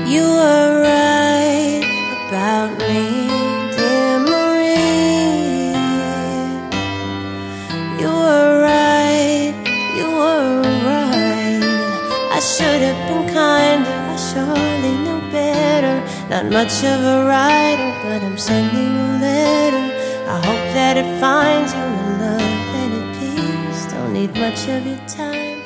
You were right about me, dear Marie. You were right, you were right. I should have been kinder, I surely knew better. Not much of a writer, but I'm sending you a letter. I hope that it finds you in love and at peace. Don't need much of your time.